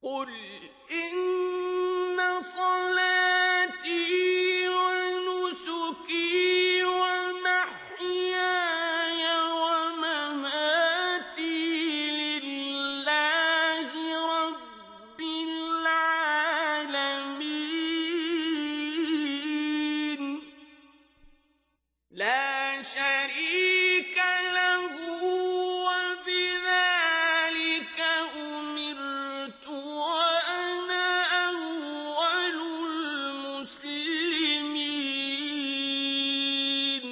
قُلْ إِنَّ صَلَاتِي وَنُسُكِي وَمَحْيَايَ وَمَمَاتِي لِلَّهِ رَبِّ الْعَالَمِينَ لَا شَرِيكَ لَهُ ۖ وَبِذَٰلِكَ أُمِرْتُ وَأَنَا أَوَّلُ الْمُسْلِمِينَ.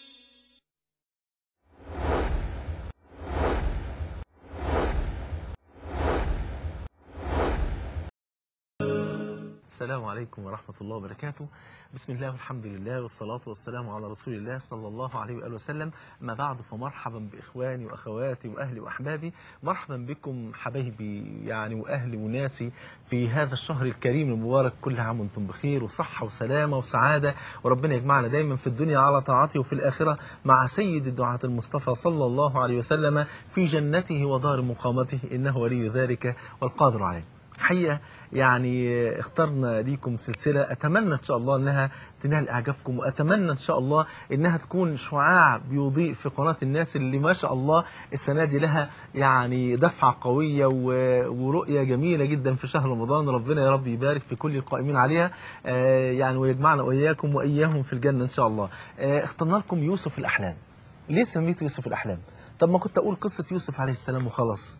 السلام عليكم ورحمة الله وبركاته. بسم الله والحمد لله والصلاة والسلام على رسول الله صلى الله عليه وآله وسلم. أما بعد، فمرحبا بإخواني وأخواتي وأهلي وأحبابي. مرحبا بكم حبايبي يعني وأهلي وناسي في هذا الشهر الكريم المبارك. كل عام وانتم بخير وصحة وسلامة وسعادة، وربنا يجمعنا دايما في الدنيا على طاعته وفي الآخرة مع سيد الدعاة المصطفى صلى الله عليه وسلم في جنته ودار مقامته، إنه ولي ذلك والقادر عليه. حقيقة يعني اخترنا ليكم سلسلة أتمنى إن شاء الله أنها تنال إعجابكم، وأتمنى إن شاء الله أنها تكون شعاع بيضيء في قناة الناس اللي ما شاء الله السنة دي لها يعني دفعة قوية ورؤية جميلة جدا في شهر رمضان. ربنا يا رب يبارك في كل القائمين عليها يعني ويجمعنا وإياكم وإياهم في الجنة إن شاء الله. اخترنا لكم يوسف الأحلام. ليه سميته يوسف الأحلام؟ طب ما كنت أقول قصة يوسف عليه السلام وخلاص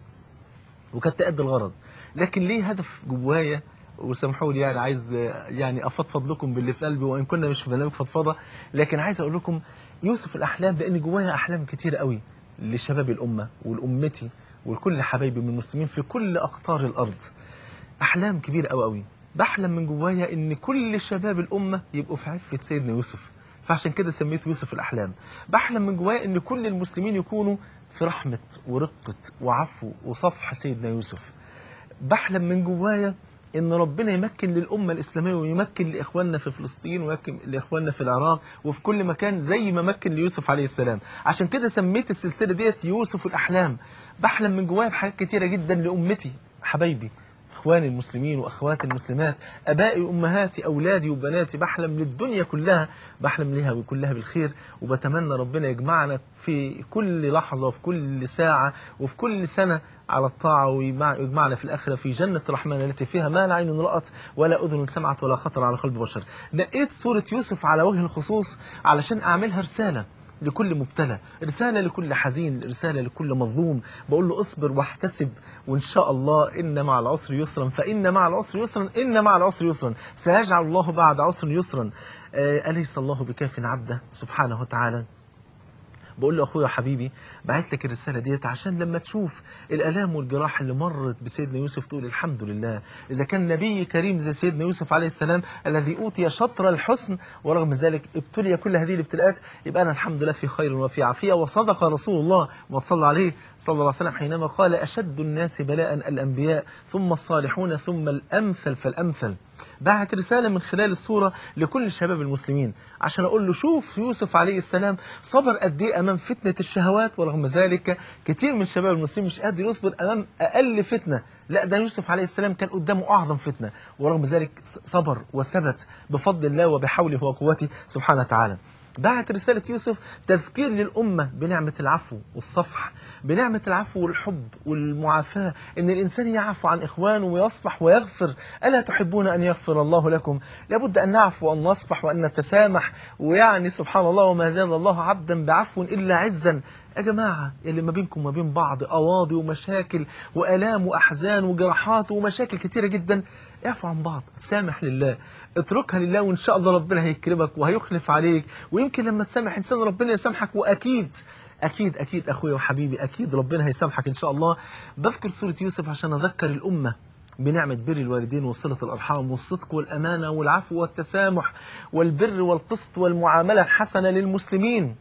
وكانت تأدي الغرض، لكن ليه هدف جوايا. وسامحوا لي يعني عايز يعني افضفض لكم باللي في قلبي، وان كنا مش في برنامج فضفضه، لكن عايز اقول لكم يوسف الاحلام لان جوايا احلام كتير قوي لشباب الامه ولامتي ولكل حبايبي من المسلمين في كل اقطار الارض. احلام كبيره قوي قوي. بحلم من جوايا ان كل شباب الامه يبقوا في عفه سيدنا يوسف، فعشان كده سميته يوسف الاحلام. بحلم من جوايا ان كل المسلمين يكونوا في رحمه ورقه وعفو وصفح سيدنا يوسف. بحلم من جوايا ان ربنا يمكن للامه الاسلاميه ويمكن لاخواننا في فلسطين ويمكن لاخواننا في العراق وفي كل مكان زي ما مكن ليوسف عليه السلام. عشان كده سميت السلسله ديت يوسف الاحلام. بحلم من جوايا بحاجات كتيره جدا لامتي، حبايبي، اخواني المسلمين واخواتي المسلمات، ابائي وامهاتي، اولادي وبناتي. بحلم للدنيا كلها، بحلم ليها كلها بالخير، وبتمنى ربنا يجمعنا في كل لحظه وفي كل ساعه وفي كل سنه على الطاعة، ويجمعنا في الآخرة في جنة الرحمن التي فيها ما لا عين رأت ولا أذن سمعت ولا خطر على قلب بشر. نقيت سورة يوسف على وجه الخصوص علشان أعملها رسالة لكل مبتلى، رسالة لكل حزين، رسالة لكل مظلوم. بقول له اصبر واحتسب، وإن شاء الله إن مع العسر يسرا، فإن مع العسر يسرا، إن مع العسر يسرا، سيجعل الله بعد عسر يسرا. أليس الله بكاف عبده سبحانه وتعالى؟ بقول له اخويا حبيبي، بعت لك الرساله ديت عشان لما تشوف الالام والجراح اللي مرت بسيدنا يوسف تقول الحمد لله. اذا كان نبي كريم زي سيدنا يوسف عليه السلام الذي اوتي شطر الحسن ورغم ذلك ابتلي كل هذه الابتلاءات، يبقى انا الحمد لله في خير وفي عافيه. وصدق رسول الله وصلى عليه صلى الله عليه وسلم حينما قال اشد الناس بلاء الانبياء ثم الصالحون ثم الامثل فالامثل. بعت رسالة من خلال الصورة لكل الشباب المسلمين عشان أقول له شوف يوسف عليه السلام صبر قد إيه أمام فتنة الشهوات، ورغم ذلك كتير من الشباب المسلمين مش قادر يصبر أمام أقل فتنة. لا، ده يوسف عليه السلام كان قدامه أعظم فتنة، ورغم ذلك صبر وثبت بفضل الله وبحوله وقوته سبحانه وتعالى. بعت رسالة يوسف تذكير للأمة بنعمة العفو والصفح، بنعمة العفو والحب والمعافاة، إن الإنسان يعفو عن إخوانه ويصفح ويغفر. ألا تحبون أن يغفر الله لكم؟ لابد أن نعفو وأن نصفح وأن نتسامح. ويعني سبحان الله، وما زال الله عبدا بعفو إلا عزا. يا جماعة اللي ما بينكم وما بين بعض أواضي ومشاكل وآلام وأحزان وجراحات ومشاكل كتيرة جدا، اعفو عن بعض، سامح لله، اتركها لله، وإن شاء الله ربنا هيكرمك وهيخلف عليك. ويمكن لما تسامح إنسان ربنا يسامحك، وأكيد أكيد أكيد أخويا وحبيبي أكيد ربنا هيسامحك إن شاء الله. بذكر سورة يوسف عشان أذكر الأمة بنعمة بر الوالدين وصلة الأرحام والصدق والأمانة والعفو والتسامح والبر والقسط والمعاملة الحسنة للمسلمين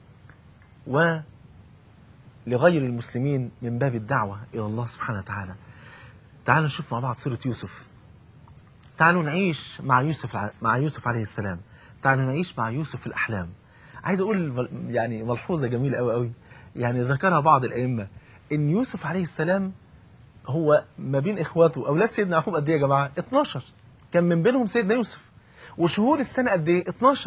ولغير المسلمين من باب الدعوة إلى الله سبحانه وتعالى. تعالوا نشوف مع بعض سورة يوسف. تعالوا نعيش مع يوسف عليه السلام. تعالوا نعيش مع يوسف الأحلام. عايز أقول يعني ملحوظة جميلة أوي أوي، يعني ذكرها بعض الأئمة، إن يوسف عليه السلام هو ما بين إخواته أولاد سيدنا يعقوب قد إيه يا جماعة؟ 12. كان من بينهم سيدنا يوسف. وشهور السنة قد إيه؟ 12.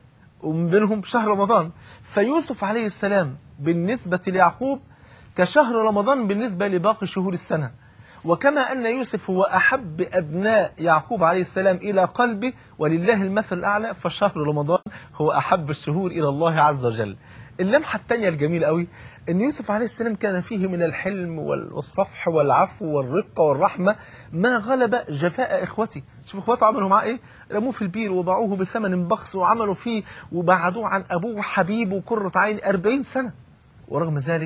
ومن بينهم شهر رمضان. فيوسف عليه السلام بالنسبة ليعقوب كشهر رمضان بالنسبة لباقي شهور السنة. وكما أن يوسف هو أحب أبناء يعقوب عليه السلام إلى قلبه ولله المثل الأعلى، فشهر رمضان هو أحب الشهور إلى الله عز وجل. اللمحة الثانية الجميلة قوي أن يوسف عليه السلام كان فيه من الحلم والصفح والعفو والرقة والرحمة ما غلب جفاء إخوته. شوف إخواته عملوا معاه إيه؟ رموه في البير وباعوه بثمن بخس وعملوا فيه وبعدوه عن أبوه حبيبه وقرة عين 40 سنة. ورغم ذلك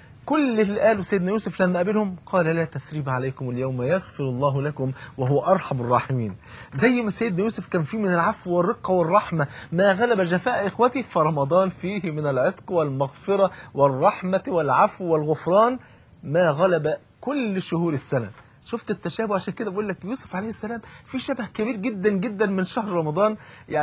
كل اللي قاله سيدنا يوسف لما قابلهم قال لا تثريب عليكم اليوم يغفر الله لكم وهو أرحم الراحمين. زي ما سيدنا يوسف كان فيه من العفو والرقة والرحمة ما غلب جفاء إخوته، فرمضان فيه من العتق والمغفرة والرحمة والعفو والغفران ما غلب كل شهور السنة. شفت التشابه؟ عشان كده بقول لك يوسف عليه السلام في شبه كبير جدا جدا من شهر رمضان.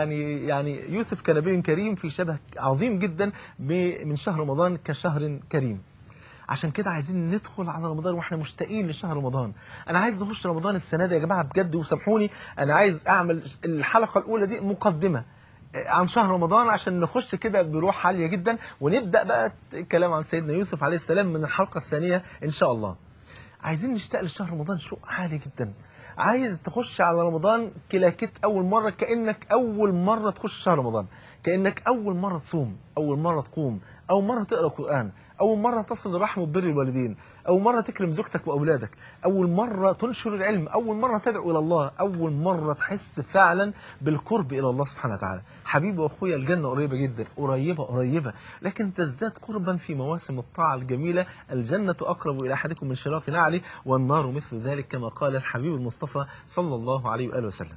يعني يوسف كنبي كريم في شبه عظيم جدا من شهر رمضان كشهر كريم. عشان كده عايزين ندخل على رمضان واحنا مشتاقين لشهر رمضان. انا عايز نخش رمضان السنه دي يا جماعه بجد، وسامحوني انا عايز اعمل الحلقه الاولى دي مقدمه عن شهر رمضان عشان نخش كده بروح عاليه جدا، ونبدا بقى الكلام عن سيدنا يوسف عليه السلام من الحلقه الثانيه ان شاء الله. عايزين نشتاق لشهر رمضان شوق عالي جدا. عايز تخش على رمضان كلاكيت اول مره، كانك اول مره تخش شهر رمضان، كانك اول مره تصوم، اول مره تقوم، اول مره تقرا قران، اول مره تصل الرحم وبر الوالدين، اول مره تكرم زوجتك واولادك، اول مره تنشر العلم، اول مره تدعو الى الله، اول مره تحس فعلا بالقرب الى الله سبحانه وتعالى. حبيبي واخويا الجنه قريبه جدا، قريبه قريبه، لكن تزداد قربا في مواسم الطاعه الجميله. الجنه اقرب الى احدكم من شراك نعله والنار مثل ذلك كما قال الحبيب المصطفى صلى الله عليه واله وسلم.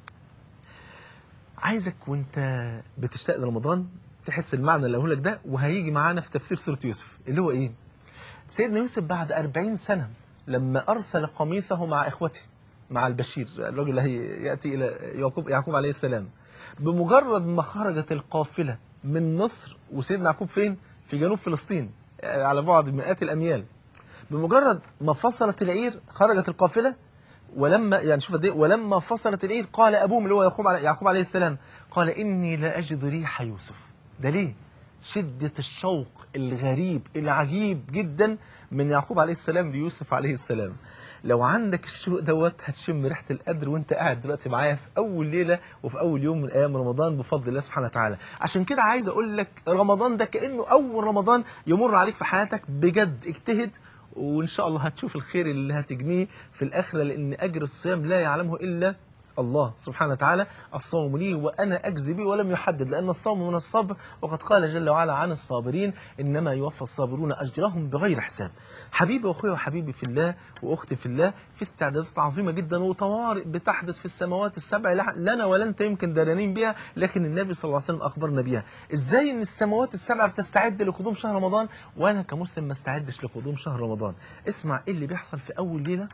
عايزك وانت بتشتاق لرمضان تحس المعنى اللي هقوله لك ده، وهيجي معانا في تفسير سورة يوسف اللي هو ايه؟ سيدنا يوسف بعد 40 سنة لما أرسل قميصه مع إخوته، مع البشير الرجل اللي يأتي إلى يعقوب عليه السلام، بمجرد ما خرجت القافلة من مصر، وسيدنا يعقوب فين؟ في جنوب فلسطين على بعد مئات الأميال. بمجرد ما فصلت العير خرجت القافلة، ولما يعني شوف قد ايه، ولما فصلت العير قال ابوهم اللي هو يعقوب عليه السلام قال اني لا اجد ريح يوسف. ده ليه؟ شدة الشوق الغريب العجيب جدا من يعقوب عليه السلام ليوسف عليه السلام. لو عندك الشوق دوت هتشم ريحة القدر وانت قاعد دلوقتي معايا في اول ليلة وفي اول يوم من ايام رمضان بفضل الله سبحانه وتعالى. عشان كده عايز اقول لك رمضان ده كأنه اول رمضان يمر عليك في حياتك. بجد اجتهد وإن شاء الله هتشوف الخير اللي هتجنيه في الآخرة، لأن أجر الصيام لا يعلمه إلا الله سبحانه وتعالى. الصوم لي وأنا أجزي به ولم يحدد، لأن الصوم من الصبر، وقد قال جل وعلا عن الصابرين إنما يوفى الصابرون أجرهم بغير حساب. حبيبي وأخويا وحبيبي في الله وأختي في الله، في استعدادات عظيمة جدا وطوارئ بتحدث في السماوات السبع لنا ولا أنت يمكن دارانين بها، لكن النبي صلى الله عليه وسلم أخبرنا بها. إزاي إن السماوات السبع بتستعد لقدوم شهر رمضان وأنا كمسلم ما استعدش لقدوم شهر رمضان؟ اسمع إيه اللي بيحصل في أول ليلة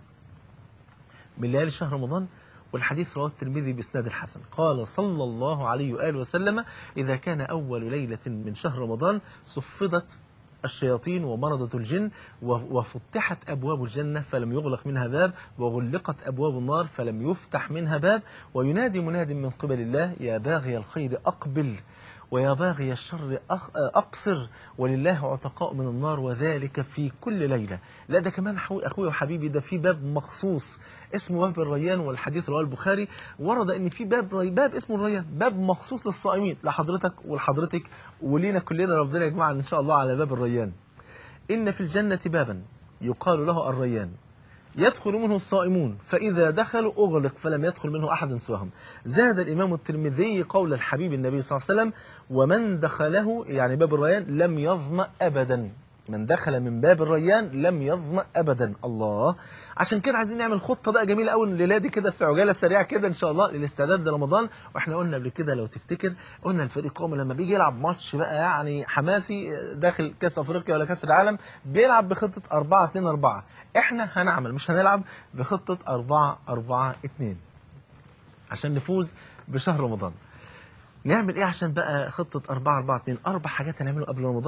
من ليالي شهر رمضان، والحديث رواه الترمذي بإسناد الحسن. قال صلى الله عليه وآله وسلم إذا كان أول ليلة من شهر رمضان صفدت الشياطين ومرضت الجن وفتحت أبواب الجنة فلم يغلق منها باب وغلقت أبواب النار فلم يفتح منها باب وينادي مناد من قبل الله يا باغي الخير أقبل ويا باغي الشر أقصر ولله عتقاء من النار وذلك في كل ليلة. لا ده كمان أخوي وحبيبي ده في باب مخصوص اسمه باب الريان، والحديث رواه البخاري. ورد ان في باب اسمه الريان، باب مخصوص للصائمين، لحضرتك ولحضرتك ولينا كلنا، ربنا يجمعنا ان شاء الله على باب الريان. ان في الجنة بابا يقال له الريان يدخل منه الصائمون فإذا دخلوا أغلق فلم يدخل منه أحد سواهم. زاد الإمام الترمذي قول الحبيب النبي صلى الله عليه وسلم ومن دخله يعني باب الريان لم يظمأ أبدا. من دخل من باب الريان لم يظمأ أبدا. الله. عشان كده عايزين نعمل خطة بقى جميلة قوي الليلة دي كده في عجالة سريعة كده إن شاء الله للاستعداد لرمضان. وإحنا قلنا قبل كده لو تفتكر قلنا الفريق قومي لما بيجي يلعب ماتش بقى يعني حماسي داخل كأس أفريقيا ولا كأس العالم بيلعب بخطة 4-2-4. إحنا هنعمل مش هنلعب بخطة 4-4-2 عشان نفوز بشهر رمضان. نعمل إيه عشان بقى خطة 4-4-2؟ 4 حاجات هنعمله قبل رمضان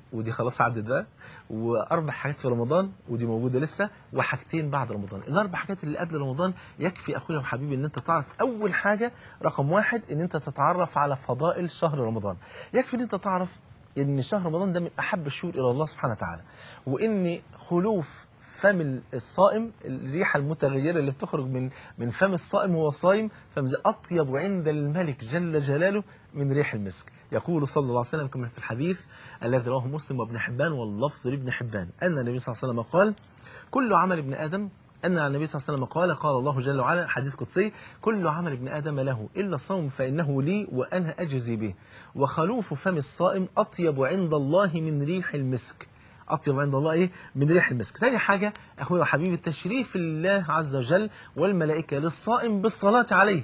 ودي خلاص عدت بقى، واربع حاجات في رمضان ودي موجوده لسه، وحاجتين بعد رمضان. الاربع حاجات اللي قبل رمضان يكفي اخويا وحبيبي ان انت تعرف اول حاجه رقم واحد ان انت تتعرف على فضائل شهر رمضان. يكفي ان انت تعرف ان شهر رمضان ده من احب الشهور الى الله سبحانه وتعالى، وان خلوف فم الصائم، الريحه المتغيره اللي بتخرج من فم الصائم وهو صايم، اطيب عند الملك جل جلاله من ريح المسك. يقول صلى الله عليه وسلم كما في الحديث الذي رواه مسلم وابن حبان واللفظ لابن حبان ان النبي صلى الله عليه وسلم قال: كل عمل ابن ادم، ان النبي صلى الله عليه وسلم قال الله جل وعلا حديث قدسي: كل عمل ابن ادم له الا الصوم فانه لي وانا اجزي به، وخلوف فم الصائم اطيب عند الله من ريح المسك. اطيب عند الله ايه؟ من ريح المسك. ثاني حاجه اخويا وحبيبي تشريف الله عز وجل والملائكه للصائم بالصلاه عليه.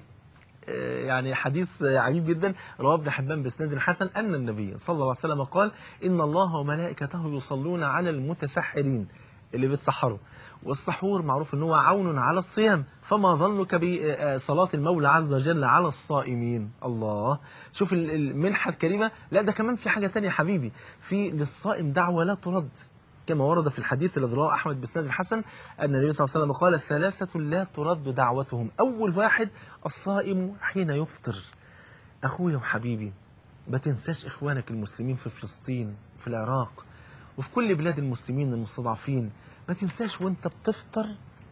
يعني حديث عجيب جدا رواه ابن حبان باسناد حسن ان النبي صلى الله عليه وسلم قال: ان الله وملائكته يصلون على المتسحرين، اللي بيتسحروا، والسحور معروف ان هو عون على الصيام، فما ظنك بصلاة المولى عز وجل على الصائمين. الله، شوف المنحة الكريمة. لا ده كمان في حاجة تانية يا حبيبي، في للصائم دعوة لا ترد، كما ورد في الحديث الذي رواه أحمد بسند الحسن أن النبي صلى الله عليه وسلم قال: ثلاثة لا ترد دعوتهم. أول واحد الصائم حين يفطر. أخويا وحبيبي ما تنساش إخوانك المسلمين في فلسطين، في العراق، وفي كل بلاد المسلمين المستضعفين. ما تنساش وانت بتفطر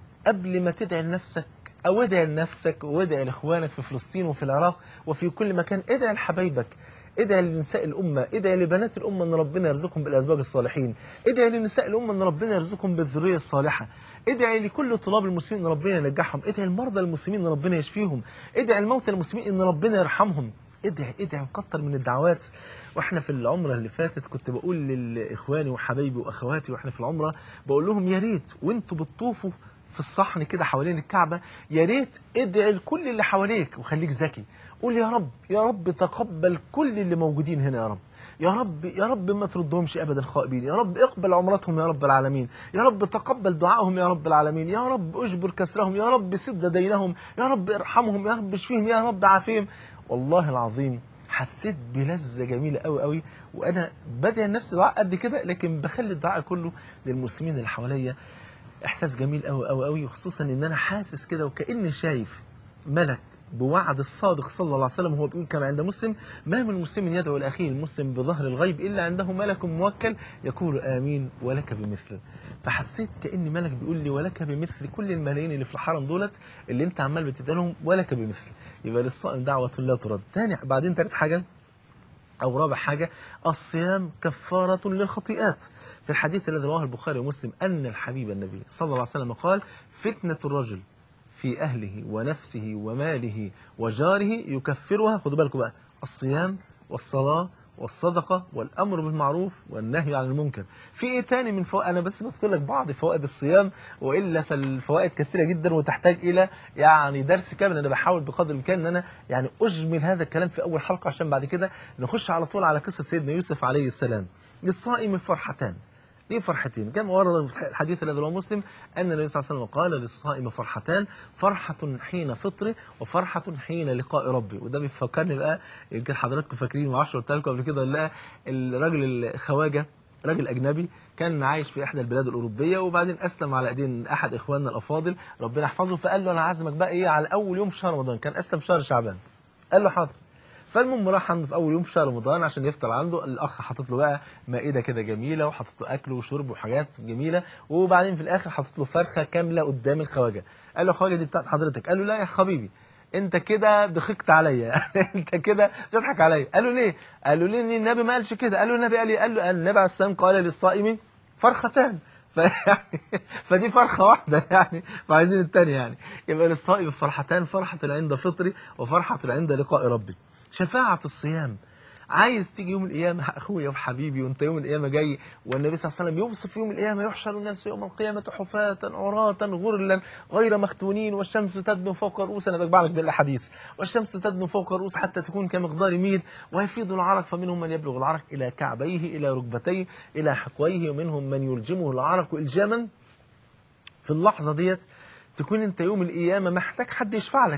قبل ما تدعي لنفسك، أو ادعي لنفسك وادعي لإخوانك في فلسطين وفي العراق وفي كل مكان. ادعي لحبايبك، ادعي لنساء الأمة، ادعي لبنات الأمة أن ربنا يرزقهم بالأزواج الصالحين، ادعي لنساء الأمة أن ربنا يرزقهم بالذرية الصالحة، ادعي لكل طلاب المسلمين أن ربنا ينجحهم، ادعي للمرضى المسلمين أن ربنا يشفيهم، ادعي للموتى المسلمين أن ربنا يرحمهم. ادعي ادعي وكتر من الدعوات. واحنا في العمرة اللي فاتت كنت بقول لإخواني وحبايبي وأخواتي واحنا في العمرة، بقول لهم يا ريت وانتوا بتطوفوا في الصحن كده حوالين الكعبة، يا ريت ادعي لكل اللي حواليك وخليك ذكي. قول يا رب، يا رب تقبل كل اللي موجودين هنا يا رب، يا رب يا رب ما تردهمش ابدا خائبين، يا رب اقبل عمرتهم يا رب العالمين، يا رب تقبل دعائهم يا رب العالمين، يا رب اجبر كسرهم، يا رب سد دينهم، يا رب ارحمهم، يا رب اشفيهم، يا رب عافيهم. والله العظيم حسيت بلذة جميلة قوي قوي، وانا بدعي لنفسي دعاء قد كده، لكن بخلي الدعاء كله للمسلمين اللي حواليا. احساس جميل قوي قوي قوي، وخصوصا ان انا حاسس كده وكاني شايف ملك بوعد الصادق صلى الله عليه وسلم. هو بيقول كما عند مسلم: ما من مسلم يدعو لاخيه المسلم بظهر الغيب الا عنده ملك موكل يقول امين ولك بمثله. فحسيت كان ملك بيقول لي ولك بمثل كل الملايين اللي في الحرم دولت اللي انت عمال بتدعي لهم، ولك بمثل. يبقى للصائم دعوه لا ترد. بعدين ثالث حاجه أو رابع حاجة الصيام كفارة للخطيئات. في الحديث الذي رواه البخاري ومسلم أن الحبيب النبي صلى الله عليه وسلم قال: فتنة الرجل في أهله ونفسه وماله وجاره يكفرها، خدوا بالكم بقى، الصيام والصلاة والصدقة والأمر بالمعروف والنهي عن المنكر. في إيه تاني من فوائد؟ أنا بس بذكر لك بعض فوائد الصيام، وإلا فالفوائد كثيرة جدا وتحتاج إلى يعني درس كامل. أنا بحاول بقدر الإمكان أن أنا يعني أجمل هذا الكلام في أول حلقة، عشان بعد كده نخش على طول على قصة سيدنا يوسف عليه السلام. للصائم فرحتان. ليه فرحتين؟ كان ورد في الحديث الذي رواه مسلم أن النبي صلى الله عليه وسلم قال: للصائم فرحتان، فرحة حين فطره وفرحة حين لقاء ربي. وده بيفكرني بقى، يمكن حضراتكم فاكرين، ما اعرفش قلت لكم قبل كده ولا لا، الراجل الخواجة، راجل أجنبي كان عايش في إحدى البلاد الأوروبية، وبعدين أسلم على أيدين أحد إخواننا الأفاضل ربنا يحفظه، فقال له: أنا عازمك بقى إيه على أول يوم في شهر رمضان. كان أسلم في شهر شعبان. قال له: حاضر. فالمهم راح عنده في اول يوم في شهر رمضان عشان يفطر عنده. الاخ حاطط له بقى مائده كده جميله، وحاطط له اكل وشرب وحاجات جميله، وبعدين في الاخر حاطط له فرخه كامله قدام الخواجه. قال له: الخواجه دي بتاعت حضرتك؟ قال له: لا يا حبيبي، انت كده ضحكت عليا انت كده بتضحك عليا. قال له: ليه؟ قال له: ليه النبي ما قالش كده؟ قال له: النبي قال لي، قال له النبي عليه السلام قال للصائم فرختان فدي فرخه واحده يعني، فعايزين الثانيه يعني. يبقى للصائم فرحتان، فرحه عند فطري وفرحه عند لقاء ربي. شفاعة الصيام. عايز تيجي يوم القيامة أخويا وحبيبي وأنت يوم القيامة جاي، والنبي صلى الله عليه وسلم يوصف يوم القيامة: يحشر الناس يوم القيامة حفاة عراة غرلا غير مختونين، والشمس تدنو فوق رؤوس، أنا بجمع لك بالأحاديث، والشمس تدنو فوق الرؤوس حتى تكون كمقدار ميل، ويفيض العرق، فمنهم من يبلغ العرق إلى كعبيه إلى ركبتيه إلى حقويه، ومنهم من يلجمه العرق إلجاما. في اللحظة ديت تكون أنت يوم القيامة محتاج حد يشفع لك،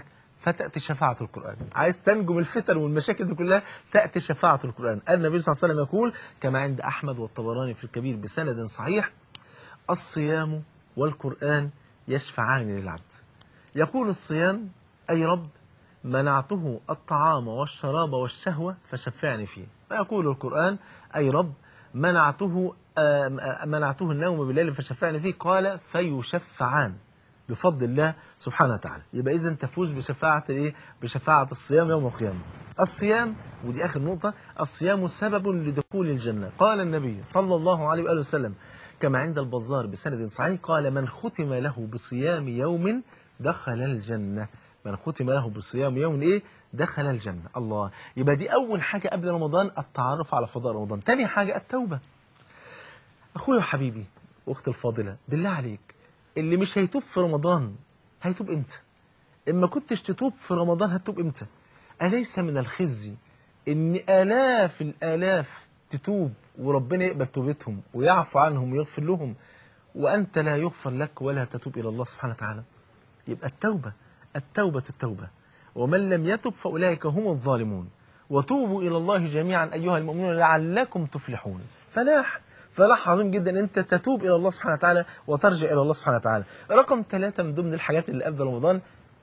فتأتي شفاعة القرآن. عايز تنجو من الفتن والمشاكل دي كلها، تأتي شفاعة القرآن. النبي صلى الله عليه وسلم يقول كما عند أحمد والطبراني في الكبير بسند صحيح: الصيام والقرآن يشفعان للعبد. يقول الصيام: أي رب منعته الطعام والشراب والشهوة فشفعني فيه. ويقول القرآن: أي رب منعته النوم بالليل فشفعني فيه. قال: فيشفعان بفضل الله سبحانه وتعالى. يبقى إذن تفوز بشفاعة إيه؟ بشفاعة الصيام يوم القيامة. الصيام، ودي آخر نقطة، الصيام سبب لدخول الجنة. قال النبي صلى الله عليه وآله وسلم كما عند البزار بسند صحيح: قال: من ختم له بصيام يوم دخل الجنة. من ختم له بصيام يوم إيه؟ دخل الجنة. الله. يبقى دي أول حاجة قبل رمضان، التعرف على فضاء رمضان. تاني حاجة التوبة. أخويا وحبيبي وأختي الفاضلة، بالله عليك، اللي مش هيتوب في رمضان هيتوب إمتى؟ إما كنتش تتوب في رمضان هتتوب إمتى؟ أليس من الخزي إن آلاف الآلاف تتوب وربنا يقبل توبتهم ويعفو عنهم ويغفر لهم، وأنت لا يغفر لك ولا تتوب إلى الله سبحانه وتعالى؟ يبقى التوبة. ومن لم يتب فأولئك هم الظالمون. وتوبوا إلى الله جميعا أيها المؤمنون لعلكم تفلحون. فلاح عظيم جدا أنت تتوب إلى الله سبحانه وتعالى وترجع إلى الله سبحانه وتعالى. رقم 3 من ضمن الحاجات اللي قبل رمضان: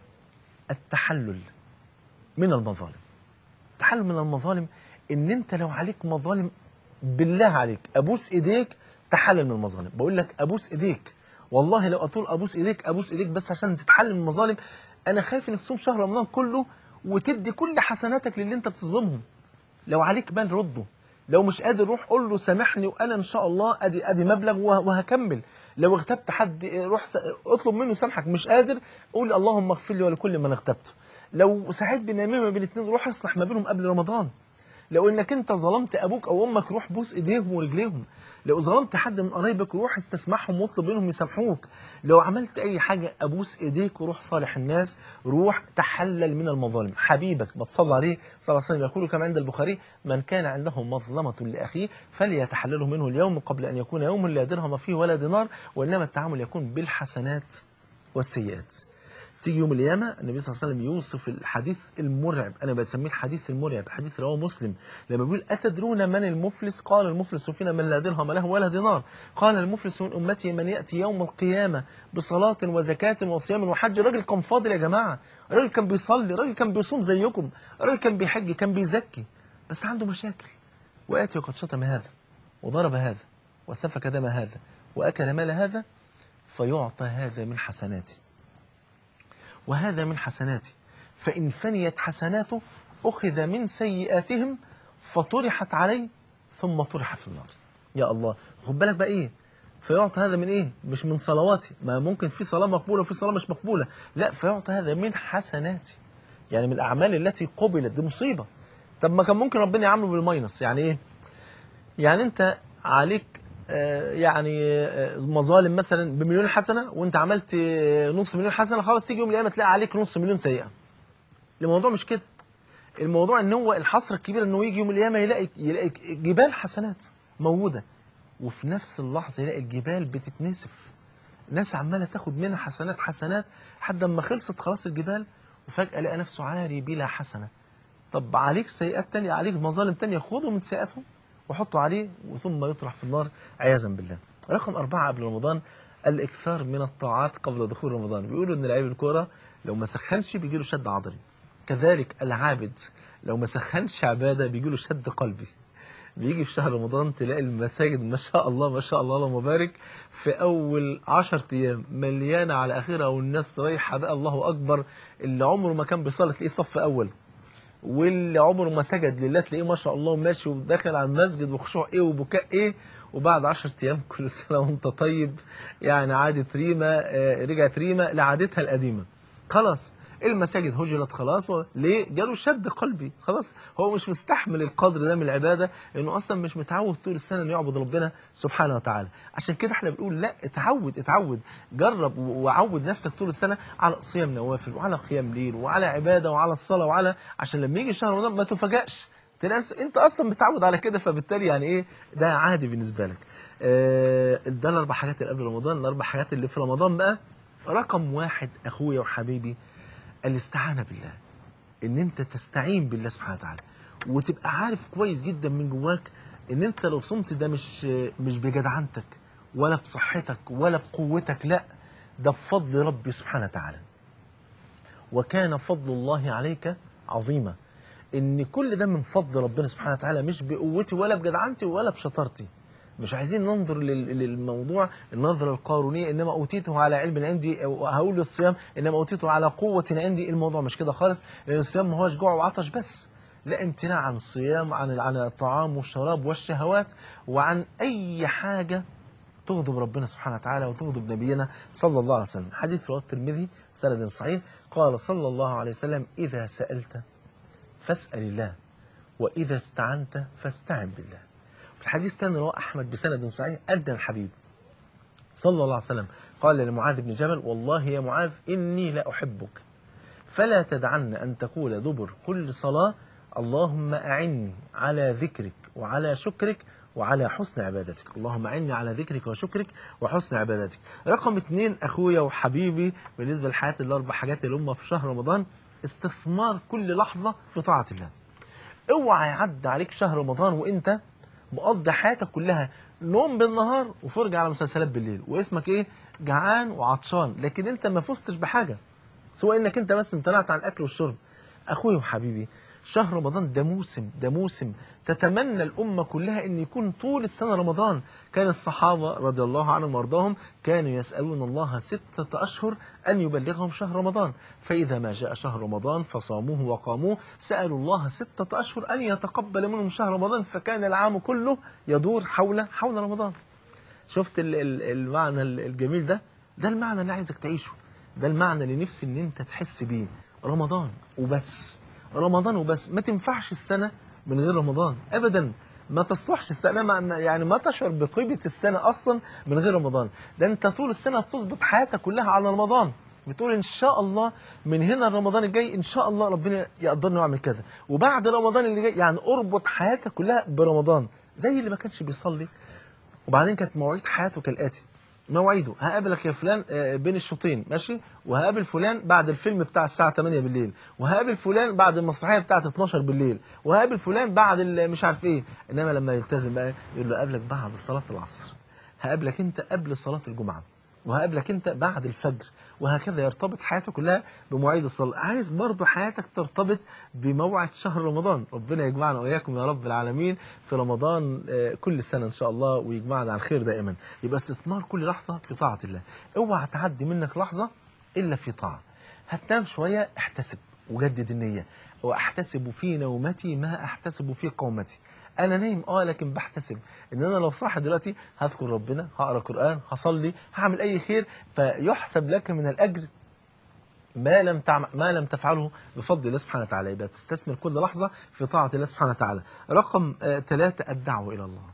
التحلل من المظالم. التحلل من المظالم، إن أنت لو عليك مظالم بالله عليك أبوس إيديك تحلل من المظالم. بقول لك أبوس إيديك، والله لو أطول أبوس إيديك بس عشان تتحلل من المظالم. أنا خايف إنك تصوم شهر رمضان كله وتدي كل حسناتك للي أنت بتظلمهم. لو عليك مال رده، لو مش قادر روح قول له سامحني وأنا إن شاء الله أدي مبلغ وهكمل. لو اغتبت حد روح اطلب منه سامحك، مش قادر قول اللهم اغفر لي ولكل من اغتبته. لو ساعات بنميمة بين الاثنين روح اصلح ما بينهم قبل رمضان. لو انك انت ظلمت ابوك او امك روح بوس ايديهم ورجليهم. لو ظلمت حد من قرايبك روح استسمحهم واطلب منهم يسامحوك. لو عملت اي حاجه ابوس ايديك وروح صالح الناس، روح تحلل من المظالم. حبيبك ما تصلى عليه صلى الله عليه وسلم يقول كما عند البخاري: من كان عنده مظلمه لاخيه فليتحلله منه اليوم قبل ان يكون يوم لا درهم فيه ولا دينار، وانما التعامل يكون بالحسنات والسيئات. تيجي يوم القيامة النبي صلى الله عليه وسلم يوصف الحديث المرعب، أنا بسميه الحديث المرعب، حديث رواه مسلم، لما بيقول: أتدرون من المفلس؟ قال: المفلس فينا من لا درهم له ولا دينار. قال: المفلس من أمتي من يأتي يوم القيامة بصلاة وزكاة وصيام وحج. الراجل كان فاضل يا جماعة، الراجل كان بيصلي، الراجل كان بيصوم زيكم، الراجل كان بيحج، كان بيزكي، بس عنده مشاكل. وآتي وقد شتم هذا وضرب هذا وسفك دم هذا وأكل مال هذا، فيعطى هذا من حسناته وهذا من حسناتي، فإن فنيت حسناته أخذ من سيئاتهم فطرحت عليه ثم طرح في النار. يا الله، خد بالك بقى إيه؟ فيعطى هذا من إيه؟ مش من صلواتي، ما ممكن في صلاة مقبولة وفي صلاة مش مقبولة، لا، فيعطى هذا من حسناتي، يعني من الأعمال التي قبلت. دي مصيبة. طب ما كان ممكن ربنا يعامله بالماينس. يعني إيه؟ يعني أنت عليك مظالم مثلا بمليون حسنه وانت عملت نص مليون حسنه، خلاص تيجي يوم القيامه تلاقي عليك نص مليون سيئه. الموضوع مش كده. الموضوع ان هو الحسره الكبيره انه يجي يوم القيامه يلاقي جبال حسنات موجوده، وفي نفس اللحظه يلاقي الجبال بتتنسف، ناس عماله تاخد منها حسنات لحد ما خلصت خلاص الجبال، وفجاه لقى نفسه عاري بلا حسنه. طب عليك سيئات تانية، عليك مظالم تانية، خدوا من سيئاتهم وحطوا عليه ثم يطرح في النار عياذا بالله. رقم 4 قبل رمضان: الإكثار من الطاعات قبل دخول رمضان. بيقولوا إن لعيب الكورة لو ما سخنش بيجي له شد عضلي، كذلك العابد لو ما سخنش عبادة بيجي له شد قلبي. بيجي في شهر رمضان تلاقي المساجد ما شاء الله ما شاء الله اللهم بارك في أول 10 أيام مليانة على آخرها، والناس رايحة بقى الله أكبر. اللي عمره ما كان بيصلي تلاقيه صف أول، واللي عمره ما سجد لله تلاقيه ما شاء الله ماشي وداخل على المسجد وخشوع ايه وبكاء ايه. وبعد 10 ايام كل سنه وانت طيب، يعني عادت ريما رجعت ريما لعادتها القديمه. خلاص المساجد هجرت خلاص. ليه؟ جاله شد قلبي خلاص، هو مش مستحمل القدر ده من العباده، لانه اصلا مش متعود طول السنه انه يعبد ربنا سبحانه وتعالى. عشان كده احنا بنقول لا، اتعود، جرب وعود نفسك طول السنه على صيام نوافل وعلى قيام ليل وعلى عباده وعلى الصلاه وعلى، عشان لما يجي شهر رمضان ما تفاجئش، تلاقي انت اصلا متعود على كده، فبالتالي يعني ايه ده عادي بالنسبه لك. ده الاربع حاجات اللي قبل رمضان. الاربع حاجات اللي في رمضان بقى: رقم 1 اخويا وحبيبي الاستعانة بالله، ان انت تستعين بالله سبحانه وتعالى، وتبقى عارف كويس جدا من جواك ان انت لو صمت ده مش بجدعنتك ولا بصحتك ولا بقوتك، لا، ده بفضل ربي سبحانه وتعالى. وكان فضل الله عليك عظيما، ان كل ده من فضل ربنا سبحانه وتعالى، مش بقوتي ولا بجدعنتي ولا بشطارتي. مش عايزين ننظر للموضوع النظرة القارونية، انما اوتيته على علم عندي، هقول للصيام انما اوتيته على قوة عندي. الموضوع مش كده خالص، لان الصيام ما هوش جوع وعطش بس، لا، امتناع عن الصيام، عن الطعام والشراب والشهوات، وعن اي حاجة تغضب ربنا سبحانه وتعالى وتغضب نبينا صلى الله عليه وسلم. حديث رواه الترمذي سند صحيح، قال صلى الله عليه وسلم: إذا سألت فاسأل الله، وإذا استعنت فاستعن بالله. في الحديث الثاني رواه أحمد بسند صحيح، أدنى الحبيب صلى الله عليه وسلم قال لمعاذ بن جبل: والله يا معاذ إني لا أحبك، فلا تدعن أن تقول دبر كل صلاة: اللهم أعني على ذكرك وعلى شكرك وعلى حسن عبادتك. اللهم أعني على ذكرك وشكرك وحسن عبادتك. رقم 2 أخويا وحبيبي بالنسبة لحياة الأربع حاجات اللي هم في شهر رمضان: استثمار كل لحظة في طاعة الله. اوعى يعدي عليك شهر رمضان وانت مقضي حياتك كلها نوم بالنهار وفرجة على مسلسلات بالليل، واسمك ايه؟ جعان وعطشان، لكن انت ما فزتش بحاجة سواء انك انت بس امتنعت عن الاكل والشرب. اخوي وحبيبي، شهر رمضان ده موسم تتمنى الامه كلها ان يكون طول السنه رمضان. كان الصحابه رضي الله عنهم وارضاهم كانوا يسالون الله 6 اشهر ان يبلغهم شهر رمضان، فاذا ما جاء شهر رمضان فصاموه وقاموه سالوا الله 6 اشهر ان يتقبل منهم شهر رمضان، فكان العام كله يدور حول رمضان. شفت المعنى الجميل ده؟ ده المعنى اللي عايزك تعيشه، ده المعنى اللي نفسي ان انت تحس بيه. رمضان وبس، رمضان وبس. ما تنفعش السنة من غير رمضان ابدا، ما تصلحش السنة، يعني ما تشعر بقيمة السنة اصلا من غير رمضان. ده انت طول السنة بتظبط حياتك كلها على رمضان، بتقول ان شاء الله من هنا رمضان الجاي ان شاء الله ربنا يقدرني واعمل كذا، وبعد رمضان اللي جاي، يعني اربط حياتك كلها برمضان. زي اللي ما كانش بيصلي وبعدين كانت مواعيد حياته كالآتي: مواعيده هقابلك يا فلان بين الشوطين ماشي، وهقابل فلان بعد الفيلم بتاع الساعة 8 بالليل، وهقابل فلان بعد المسرحية بتاعت 12 بالليل، وهقابل فلان بعد مش عارف ايه. انما لما يلتزم بقى يقول له: قابلك بعد صلاة العصر، هقابلك انت قبل صلاة الجمعة، وهقابلك انت بعد الفجر، وهكذا يرتبط حياته كلها بمواعيد الصلاة. عايز برضه حياتك ترتبط بموعد شهر رمضان. ربنا يجمعنا وإياكم يا رب العالمين في رمضان كل سنة إن شاء الله، ويجمعنا على الخير دائما. يبقى استثمار كل لحظة في طاعة الله، اوعى تعدي منك لحظة إلا في طاعة. هتنام شوية، احتسب وجدد النية: وأحتسب في نومتي ما أحتسب في قومتي. انا نايم لكن بحتسب ان انا لو صاحي دلوقتي هذكر ربنا، هقرا قران، هصلي، هعمل اي خير، فيحسب لك من الاجر ما لم تفعله بفضل الله سبحانه وتعالى. يبقى تستثمر كل لحظه في طاعه الله سبحانه وتعالى. رقم 3 الدعوه الى الله.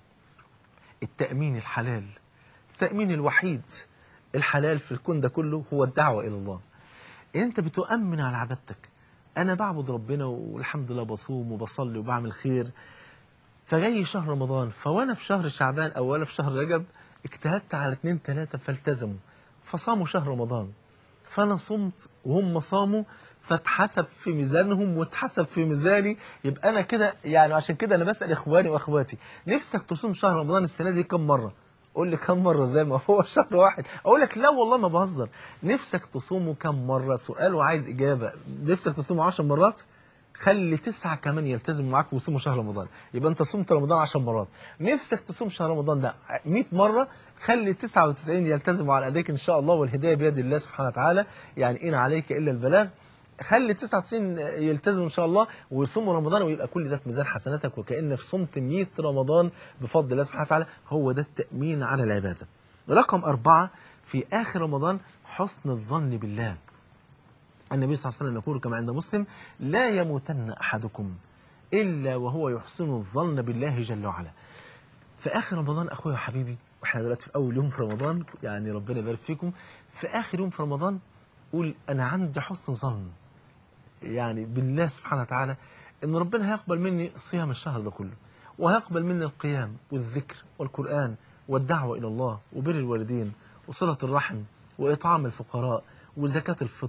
التامين الحلال، التامين الوحيد الحلال في الكون ده كله هو الدعوه الى الله. ان انت بتؤمن على عبادتك. انا بعبد ربنا والحمد لله، بصوم وبصلي وبعمل خير، فجاي شهر رمضان، فوانا في شهر شعبان او وانا في شهر رجب اجتهدت على 2 3 فالتزموا فصاموا شهر رمضان، فانا صمت وهم صاموا، فاتحسب في ميزانهم واتحسب في ميزاني. يبقى انا كده يعني، عشان كده انا بسال اخواني واخواتي: نفسك تصوم شهر رمضان السنه دي كم مره؟ قول لي كم مره زي ما هو شهر واحد. اقول لك لا والله ما بهزر. نفسك تصوموا كم مره؟ سؤال وعايز اجابه. نفسك تصوموا 10 مرات؟ خلي 9 كمان يلتزموا معاك ويصوموا شهر رمضان، يبقى انت صمت رمضان 10 مرات. نفسك تصوم شهر رمضان ده 100 مرة؟ خلي 99 يلتزموا على ايديك ان شاء الله، والهداية بيد الله سبحانه وتعالى، يعني ان عليك الا البلاغ. خلي 99 يلتزموا ان شاء الله ويصوموا رمضان، ويبقى كل ده في ميزان حسناتك، وكأنك صمت 100 رمضان بفضل الله سبحانه وتعالى. هو ده التأمين على العبادة. رقم 4 في آخر رمضان: حسن الظن بالله. النبي صلى الله عليه وسلم يقول كما عند مسلم: لا يموتن أحدكم إلا وهو يحسن الظن بالله جل وعلا. في آخر رمضان أخويا وحبيبي، وإحنا دلوقتي في أول يوم في رمضان، يعني ربنا يبارك فيكم، في آخر يوم في رمضان قول: أنا عندي حسن ظن يعني بالله سبحانه وتعالى إن ربنا هيقبل مني صيام الشهر ده كله، وهيقبل مني القيام والذكر والقرآن والدعوة إلى الله وبر الوالدين وصلة الرحم وإطعام الفقراء وزكاة الفطر.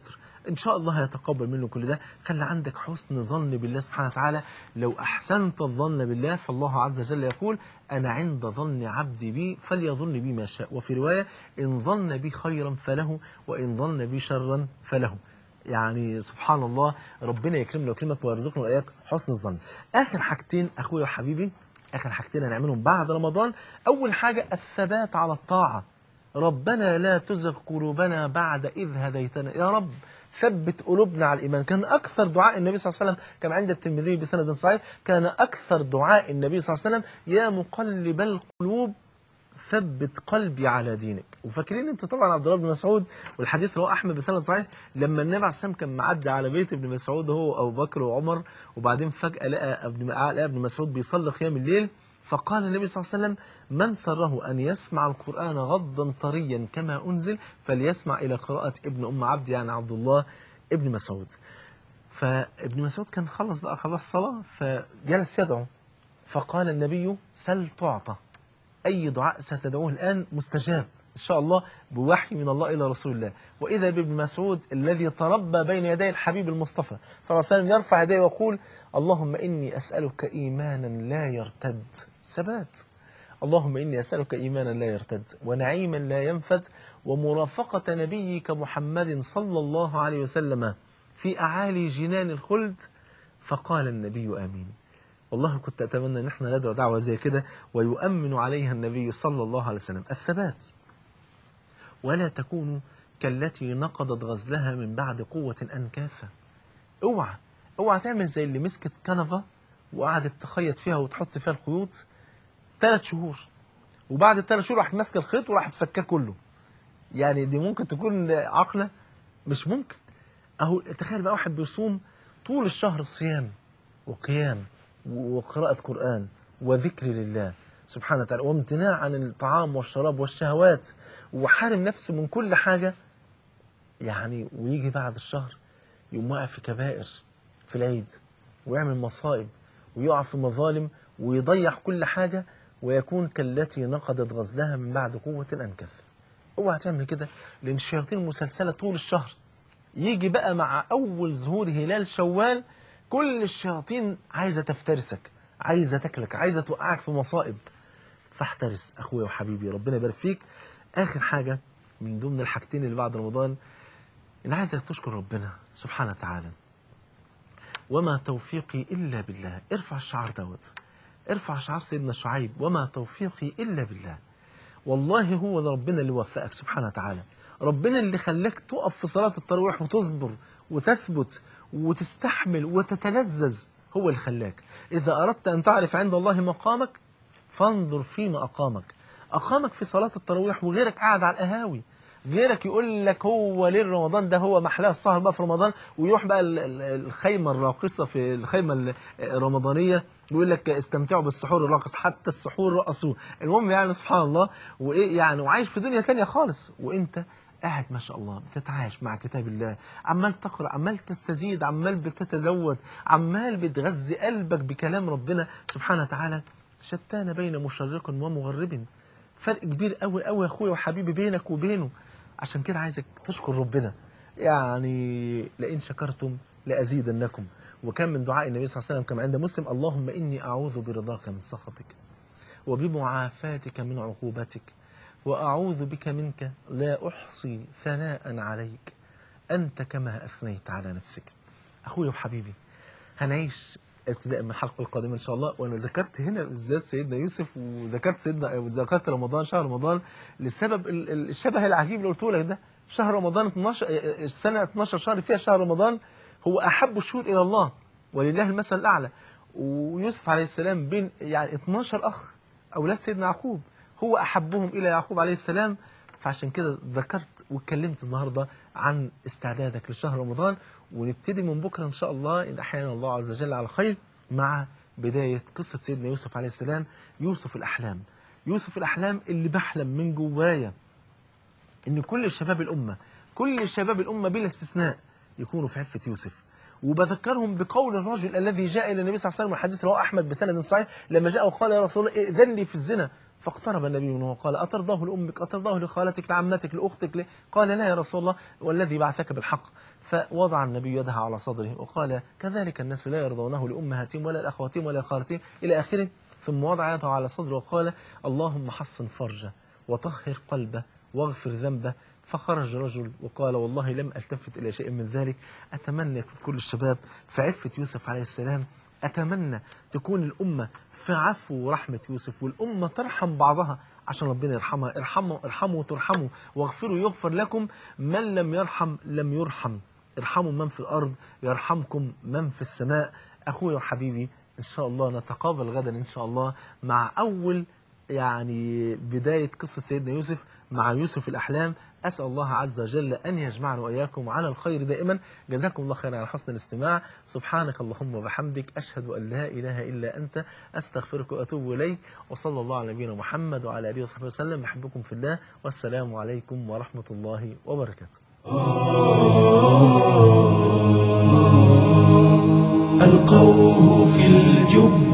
إن شاء الله هيتقبل منه كل ده. خلي عندك حسن ظن بالله سبحانه وتعالى. لو أحسنت الظن بالله فالله عز وجل يقول أنا عند ظن عبدي بي فليظن بي ما شاء. وفي رواية إن ظن بي خيرا فله وإن ظن بي شرا فله. يعني سبحان الله، ربنا يكرمنا ويكرمك ويرزقنا وإياك حسن الظن. آخر حاجتين أخويا وحبيبي، آخر حاجتين هنعملهم بعد رمضان. أول حاجة الثبات على الطاعة. ربنا لا تزغ قلوبنا بعد إذ هديتنا، يا رب ثبت قلوبنا على الإيمان. كان أكثر دعاء النبي صلى الله عليه وسلم كما عند الترمذي بسند صحيح، كان أكثر دعاء النبي صلى الله عليه وسلم يا مقلب القلوب ثبت قلبي على دينك. وفاكرين انتوا طبعا عبد الله بن مسعود، والحديث رواه احمد بسند صحيح، لما النبي عليه السلام كان معدي على بيت ابن مسعود هو وابو بكر وعمر، وبعدين فجاه لقى ابن مسعود بيصلي قيام الليل، فقال النبي صلى الله عليه وسلم من سره ان يسمع القران غضا طريا كما انزل فليسمع الى قراءه ابن ام عبد، يعني عبد الله ابن مسعود. فابن مسعود كان خلص صلاه، فجلس يدعو، فقال النبي سل تعطى، أي دعاء ستدعوه الآن مستجاب إن شاء الله بوحي من الله إلى رسول الله. وإذا بابن مسعود الذي تربى بين يدي الحبيب المصطفى صلى الله عليه وسلم يرفع يديه ويقول اللهم إني أسألك إيمانا لا يرتد، ثبات. اللهم إني أسألك إيمانا لا يرتد ونعيما لا ينفد ومرافقة نبيك محمد صلى الله عليه وسلم في أعالي جنان الخلد. فقال النبي آمين. والله كنت أتمنى أن احنا ندعو دعوة زي كده ويؤمن عليها النبي صلى الله عليه وسلم. الثبات، ولا تكونوا كالتي نقضت غزلها من بعد قوة أنكاثا. اوعى تعمل زي اللي مسكت كنفة وقعدت تخيط فيها وتحط فيها الخيوط 3 شهور، وبعد ال3 شهور راحت ماسكه الخيط وراحت فكاه كله. يعني دي ممكن تكون عقلة؟ مش ممكن. اهو تخيل بقى واحد بيصوم طول الشهر صيام وقيام وقراءة قرآن وذكر لله سبحانه وتعالى وامتناع عن الطعام والشراب والشهوات وحارم نفسه من كل حاجة، يعني ويجي بعد الشهر يقوم واقع في كبائر في العيد ويعمل مصائب ويقع في مظالم ويضيع كل حاجة ويكون كالتي نقضت غزلها من بعد قوة أنكث. اوعى تعمل كده، لأن الشياطين مسلسلة طول الشهر. يجي بقى مع أول ظهور هلال شوال كل الشياطين عايزة تفترسك، عايزة تاكلك، عايزة توقعك في مصائب. فاحترس أخويا وحبيبي، ربنا يبارك فيك. آخر حاجة من ضمن الحاجتين اللي بعد رمضان، إن عايزك تشكر ربنا سبحانه وتعالى. وما توفيقي إلا بالله. ارفع الشعار دوت، ارفع شعار سيدنا شعيب وما توفيقي إلا بالله. والله هو ده ربنا اللي وفقك سبحانه وتعالى، ربنا اللي خلاك تقف في صلاة التراويح وتصبر وتثبت وتستحمل وتتلذذ، هو اللي خلاك. إذا أردت أن تعرف عند الله مقامك فانظر فيما أقامك في صلاة التراويح، وغيرك قاعد على القهاوي، غيرك يقول لك هو ليل رمضان ده هو محلاه السهر بقى في رمضان، ويروح بقى الخيمة الراقصة في الخيمة الرمضانية يقول لك استمتعوا بالسحور الراقص، حتى السحور رقصوه. المهم يعني سبحان الله، وإيه يعني، وعايش في دنيا تانية خالص، وإنت قاعد ما شاء الله بتتعايش مع كتاب الله، عمال تقرأ، عمال تستزيد، عمال بتتزود، عمال بتغذي قلبك بكلام ربنا سبحانه وتعالى. شتان بين مشرق ومغرب، فرق كبير قوي قوي يا اخويا وحبيبي بينك وبينه. عشان كده عايزك تشكر ربنا، يعني لئن شكرتم لأزيدنكم. وكان من دعاء النبي صلى الله عليه وسلم كما عند مسلم اللهم إني أعوذ برضاك من سخطك وبمعافاتك من عقوبتك وأعوذ بك منك لا أحصي ثناء عليك أنت كما أثنيت على نفسك. أخويا وحبيبي، هنعيش ابتداء من الحلقة القادمة إن شاء الله. وأنا ذكرت هنا بالذات سيدنا يوسف، وذكرت رمضان، شهر رمضان، للسبب الشبه العجيب اللي قلته لك ده. شهر رمضان 12 السنة 12 شهر فيها شهر رمضان هو أحب الشهور إلى الله ولله المثل الأعلى. ويوسف عليه السلام بين يعني 12 أخ أولاد سيدنا يعقوب، هو أحبهم إلى يعقوب عليه السلام. فعشان كده ذكرت واتكلمت النهاردة عن استعدادك لشهر رمضان. ونبتدي من بكرة إن شاء الله إن أحيانا الله عز وجل على خير مع بداية قصة سيدنا يوسف عليه السلام. يوسف الأحلام، يوسف الأحلام اللي بحلم من جوايا إن كل شباب الأمة بلا استثناء يكونوا في عفة يوسف. وبذكرهم بقول الرجل الذي جاء إلى النبي صلى الله عليه وسلم، الحديث رواه أحمد بسند صحيح، لما جاء وقال يا رسول الله ائذن لي في الزنا، فاقترب النبي منه وقال أترضاه لأمك، أترضاه لخالتك، لعمتك، لأختك؟ قال لا يا رسول الله، والذي بعثك بالحق. فوضع النبي يدها على صدره وقال كذلك الناس لا يرضونه لأمهاتهم ولا لأخواتهم ولا لخالتهم إلى آخره. ثم وضع يده على صدره وقال اللهم حصن فرجه وطهر قلبه واغفر ذنبه. فخرج رجل وقال والله لم ألتفت إلى شيء من ذلك. أتمنى يكون كل الشباب في عفة يوسف عليه السلام، أتمنى تكون الأمة في عفو ورحمة يوسف، والأمة ترحم بعضها عشان ربنا يرحمها. ارحموا ترحموا، واغفروا يغفر لكم، من لم يرحم لم يرحم. ارحموا من في الأرض يرحمكم من في السماء. أخويا وحبيبي إن شاء الله نتقابل غدا إن شاء الله مع أول بداية قصة سيدنا يوسف مع يوسف الأحلام. أسأل الله عز وجل أن يجمعنا وإياكم على الخير دائما. جزاكم الله خيرا على حسن الاستماع. سبحانك اللهم وبحمدك، أشهد أن لا إله إلا أنت، أستغفرك وأتوب إليك. وصلى الله على نبينا محمد وعلى آله وصحبه وسلم. بحبكم في الله، والسلام عليكم ورحمة الله وبركاته. ألقوه في الجب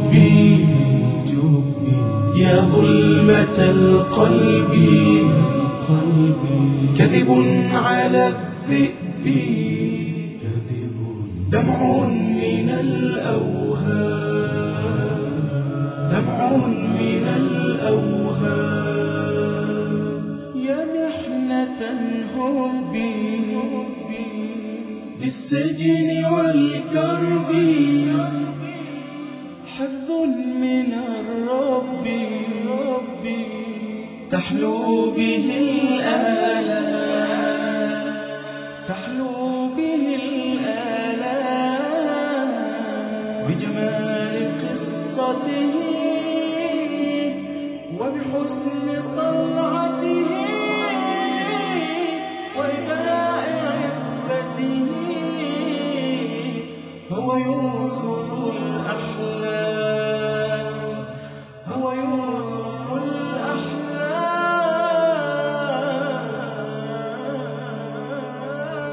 يا ظلمة القلب، كذب على الذئب، دمع من الأوهام، دمع من الأوهام. يا محنة هربي بالسجن والكرب، حفظ من الرب تحلو به الآلام، تحلو به الآلام. بجمال قصته وبحسن طلعته